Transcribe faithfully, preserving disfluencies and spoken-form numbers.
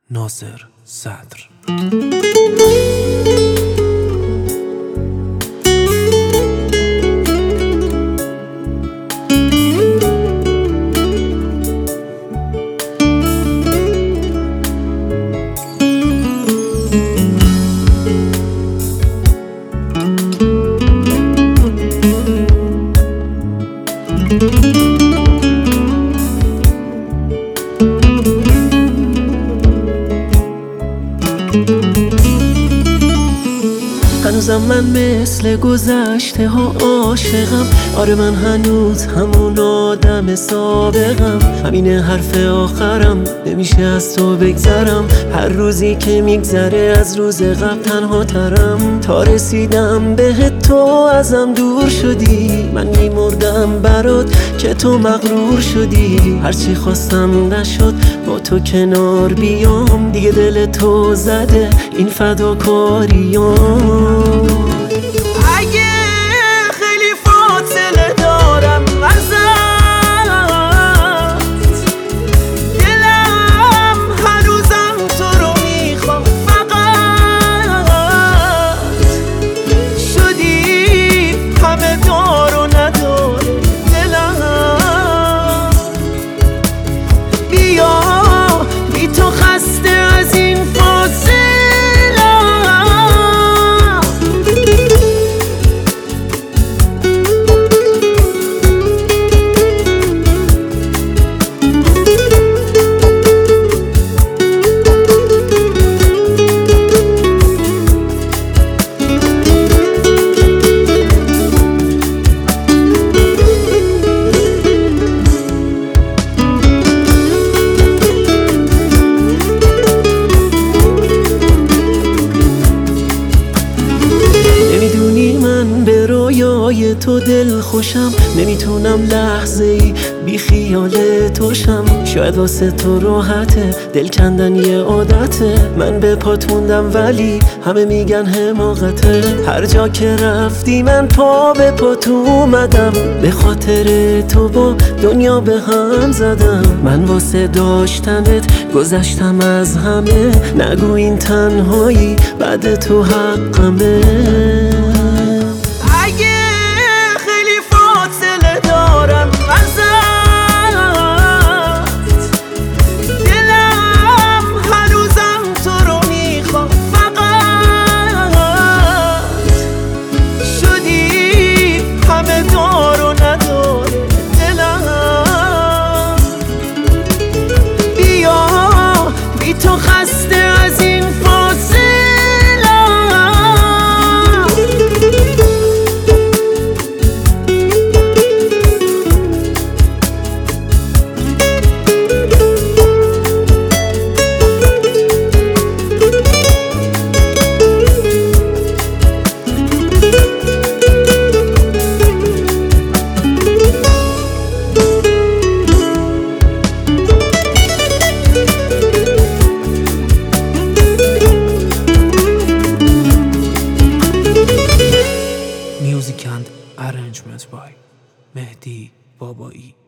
ناصر صدر. هنوزم من مثل گذشته ها عاشقم. آره من هنوز همون آدم سابقم. همینه حرف آخرم، نمیشه از تو بگذرم. هر روزی که میگذره از روز قبل تنها ترم. تا رسیدم به تو ازم دور شدی. من میمردم برات که تو مغرور شدی. هرچی خواستم نشد با تو کنار بیام. دیگه دل تو زده این فداکاریام. اگه خیلی فاصله دارم ازت، دلم هنوزم تو رو میخوام. فقط شدی همه دار و نداره دلم. بیا بی تو خسته از این فاصله. رویای تو دل خوشم، نمیتونم لحظه ای بی خیال توشم. شاید واسه تو راحته، دل کندن یه عادته. من به پات موندم ولی همه میگن حماقته. هر جا که رفتی من پا به پات اومدم. به خاطر تو با دنیا به هم زدم. من واسه داشتنت گذشتم از همه. نگو این تنهایی بعد تو حقمه. اگه خیلی فاصله دارم ازت، دلم هنوزم تو رو میخوام. فقط شدی همه دار و نداره دلم. بیا بی تو خسته از این فاصله. Music and arrangement by مهدی بابایی.